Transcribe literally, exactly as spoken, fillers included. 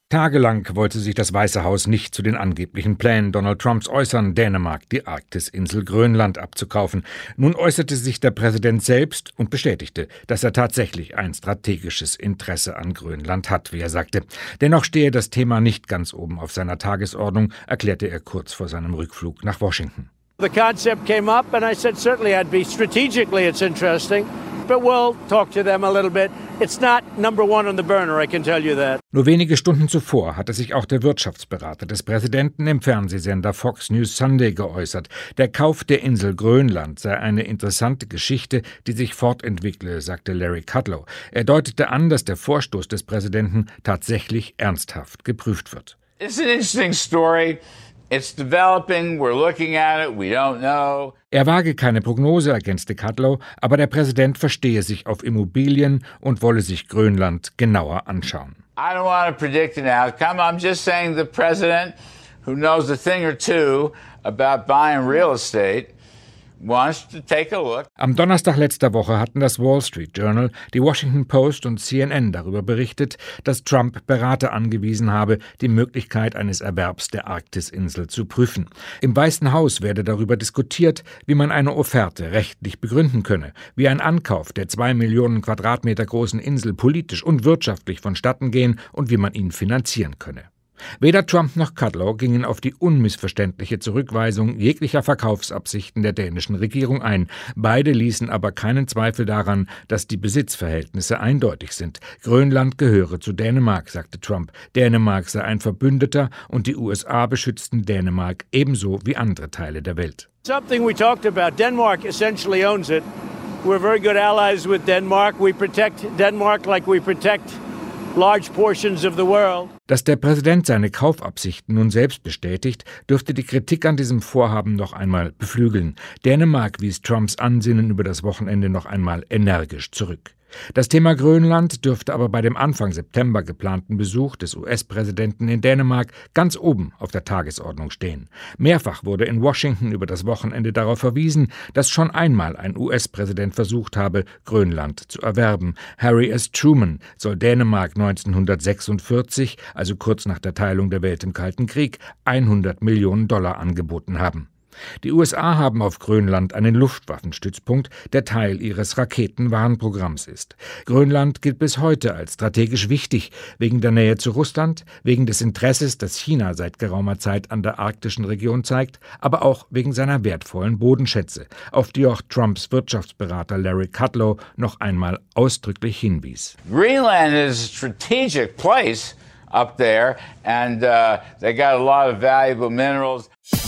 Tagelang wollte sich das Weiße Haus nicht zu den angeblichen Plänen Donald Trumps äußern, Dänemark die Arktisinsel Grönland abzukaufen. Nun äußerte sich der Präsident selbst und bestätigte, dass er tatsächlich ein strategisches Interesse an Grönland hat, wie er sagte. Dennoch stehe das Thema nicht ganz oben auf seiner Tagesordnung, erklärte er kurz vor seinem Rückflug nach Washington. The concept came up and I said certainly I'd be strategically it's interesting. But we'll talk to them a little bit. It's not number one on the burner, I can tell you that. Nur wenige Stunden zuvor hatte sich auch der Wirtschaftsberater des Präsidenten im Fernsehsender Fox News Sunday geäußert. Der Kauf der Insel Grönland sei eine interessante Geschichte, die sich fortentwickle, sagte Larry Kudlow. Er deutete an, dass der Vorstoß des Präsidenten tatsächlich ernsthaft geprüft wird. It's an interesting story. It's developing, we're looking at it, we don't know. Er wage keine Prognose, ergänzte Kudlow, aber der Präsident verstehe sich auf Immobilien und wolle sich Grönland genauer anschauen. I don't want to predict an outcome. I'm just saying the president, who knows a thing or two about buying real estate, wants to take a look. Am Donnerstag letzter Woche hatten das Wall Street Journal, die Washington Post und C N N darüber berichtet, dass Trump Berater angewiesen habe, die Möglichkeit eines Erwerbs der Arktisinsel zu prüfen. Im Weißen Haus werde darüber diskutiert, wie man eine Offerte rechtlich begründen könne, wie ein Ankauf der zwei Millionen Quadratmeter großen Insel politisch und wirtschaftlich vonstatten gehen und wie man ihn finanzieren könne. Weder Trump noch Kudlow gingen auf die unmissverständliche Zurückweisung jeglicher Verkaufsabsichten der dänischen Regierung ein. Beide ließen aber keinen Zweifel daran, dass die Besitzverhältnisse eindeutig sind. Grönland gehöre zu Dänemark, sagte Trump. Dänemark sei ein Verbündeter und die U S A beschützten Dänemark ebenso wie andere Teile der Welt. Something we talked about. Denmark essentially owns it. We're very good allies with Denmark. We protect Denmark like we protect large portions of the world. Dass der Präsident seine Kaufabsichten nun selbst bestätigt, dürfte die Kritik an diesem Vorhaben noch einmal beflügeln. Dänemark wies Trumps Ansinnen über das Wochenende noch einmal energisch zurück. Das Thema Grönland dürfte aber bei dem Anfang September geplanten Besuch des U S-Präsidenten in Dänemark ganz oben auf der Tagesordnung stehen. Mehrfach wurde in Washington über das Wochenende darauf verwiesen, dass schon einmal ein U S-Präsident versucht habe, Grönland zu erwerben. Harry S. Truman soll Dänemark neunzehnhundertsechsundvierzig, also kurz nach der Teilung der Welt im Kalten Krieg, hundert Millionen Dollar angeboten haben. Die U S A haben auf Grönland einen Luftwaffenstützpunkt, der Teil ihres Raketenwarnprogramms ist. Grönland gilt bis heute als strategisch wichtig, wegen der Nähe zu Russland, wegen des Interesses, das China seit geraumer Zeit an der arktischen Region zeigt, aber auch wegen seiner wertvollen Bodenschätze, auf die auch Trumps Wirtschaftsberater Larry Kudlow noch einmal ausdrücklich hinwies. Greenland is a strategic place up there and uh, they got a lot of valuable minerals.